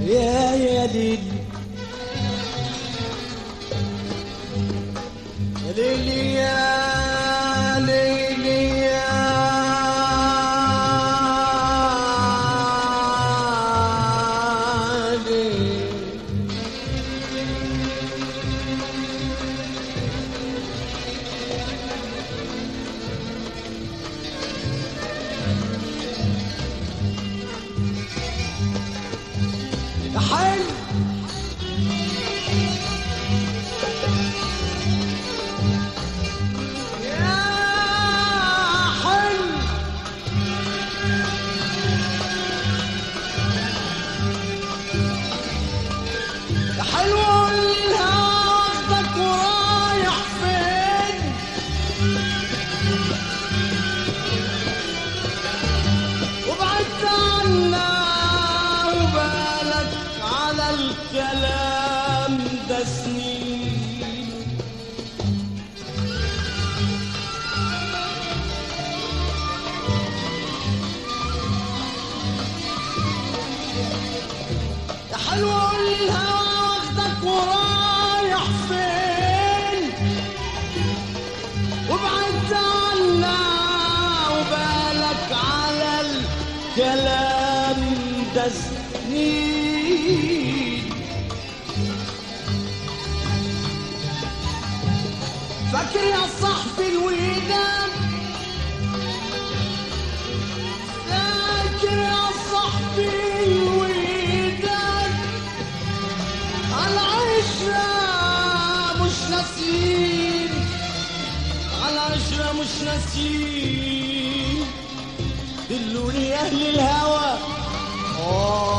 يا ليل يا ليلي يا ليلي يا ليل. يا حلو حلو الهوى واخدك ورايح فين وبعدت عنا وبالك على الكلام ده سنين. يا حلو الهوى ورايح فين وبعدت عنا وبالك على الكلام ده سنين. فاكر يا صاحبي الوداد فاكر يا صاحبي الوداد على عشرة مش ناسين على عشرة مش ناسين دلوني أهل الهوى